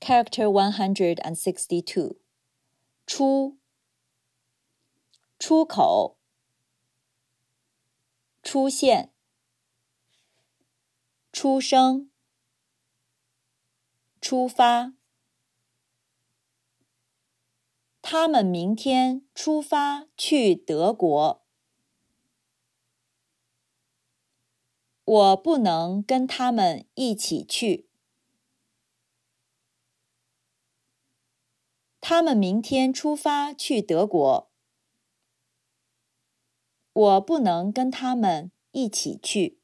Character 162. 出口，出现，出生，出发。他们明天出发去德国。我不能跟他们一起去。他们明天出发去德国。我不能跟他们一起去。